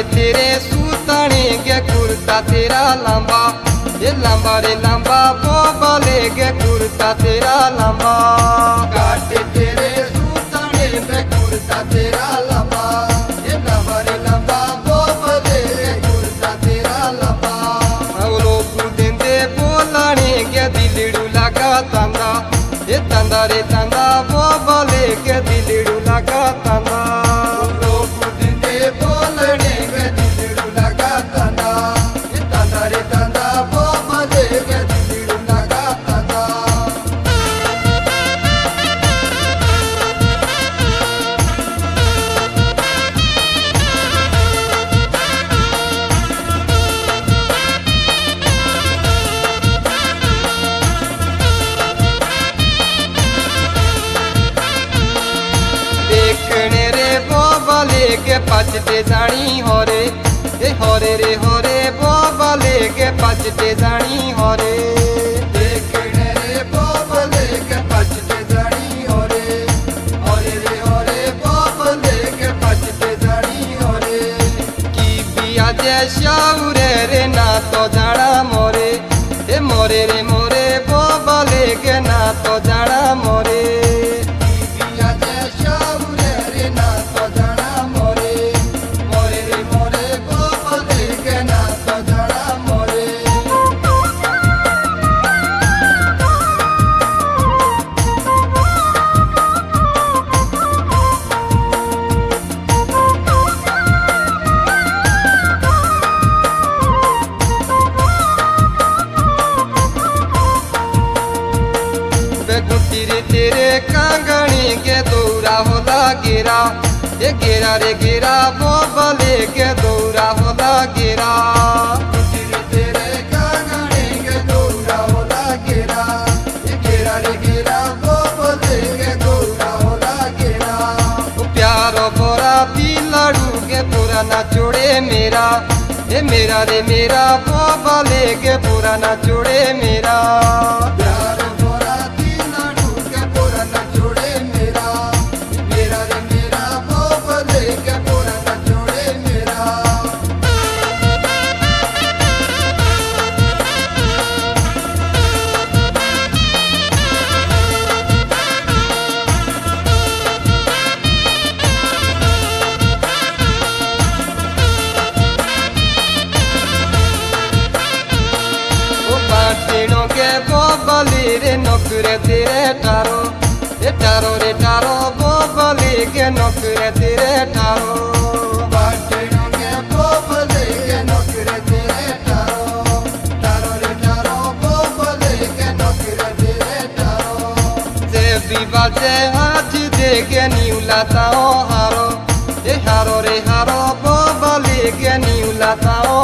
तेरे सूतने गे कुर्ता तेरा लंबा, ये लंबा रे लंबा बोबले गे कुर्ता तेरा लंबा। काटे तेरे सूतने गे कुर्ता तेरा लंबा, ये लंबा रे लंबा बोबले गे कुर्ता तेरा लंबा। लोग देंदे बोलने गे दिलड़ू लगा तंदा, ये तंदा रे तंदा बोबले गे दिलड़ू लगा तंदा। लोग दिंदे बोलने गे दिलड़ू लगा तंदा, ये तंदा रे तंदा बोबले गे दिलड़ू लगा तंदा। देखने रे बोबले गे पचते जानी होरे, ए होरे रे होरे बोबले गे पचते जानी होरे। देखने रे बोबले गे पचते जानी होरे, होरे रे होरे बोबले गे पचते जानी होरे। की बिया जे शाउरे रे ना तो जाना मोरे, ए मोरे रे मोरे बोबले गे ना तो जाना मोरे। बिया जे शाउरे रे ना तो जाना मोरे, मोरे रे मोरे बोबले गे ना तो जाना मोरे। बेगुटी रे तेरे कांगणी के दौरा होला गिरा, ये गिरा रे गिरा बोबले के दौरा होला गिरा। तेरे तेरे कांगणे गे दौरा होला गिरा, ये गिरा रे गिरा बोबले गे दौरा होला गिरा। प्यारो बोरा दिलड़ू के पुराना जोड़े मेरा, ये मेरा रे मेरा बोबले के पुराना जोड़े मेरा। प्यार बोरा दिलड़ू के पुराना जोड़े मेरा, मेरा रे मेरा बोबले के पुराना जोड़े मेरा। बाटिनों के बोबली रे नौकरे तेरे टारो, ये टारो रे टारो बोबली के नौकरे तेरे टारो। बाटेनों के बोबले के नौकरे तेरे टारो, टारो रे टारो बोबले के नौकरे तेरे टारो। जे बिबाजे आज देगे निउला ताओ हारो, ये हारो रे हारो बोबली के निउला ताओ